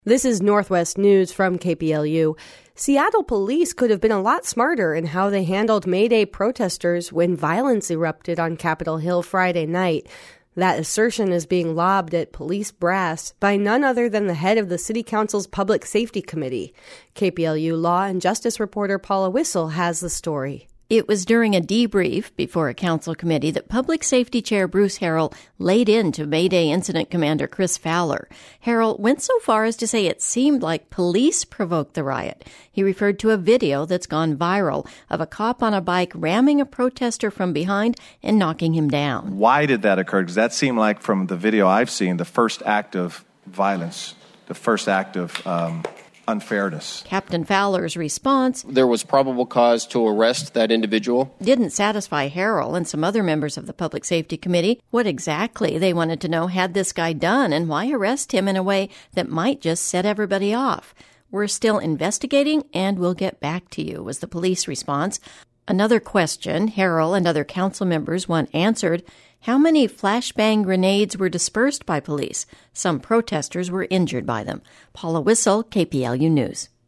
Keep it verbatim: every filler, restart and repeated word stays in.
This is Northwest News from K P L U. Seattle police could have been a lot smarter in how they handled May Day protesters when violence erupted on Capitol Hill Friday night. That assertion is being lobbed at police brass by none other than the head of the City Council's Public Safety Committee. K P L U Law and Justice reporter Paula Wissel has the story. It was during a debrief before a council committee that Public Safety Chair Bruce Harrell laid into May Day Incident Commander Chris Fowler. Harrell went so far as to say it seemed like police provoked the riot. He referred to a video that's gone viral of a cop on a bike ramming a protester from behind and knocking him down. Why did that occur? Because that seemed like, from the video I've seen, the first act of violence, the first act of um unfairness. Captain Fowler's response: there was probable cause to arrest that individual. Didn't satisfy Harrell and some other members of the Public Safety Committee. What exactly, they wanted to know, had this guy done, and why arrest him in a way that might just set everybody off? We're still investigating, and we'll get back to you, was the police response. Another question Harrell and other council members want answered: how many flashbang grenades were dispersed by police? Some protesters were injured by them. Paula Wissel, K P L U News.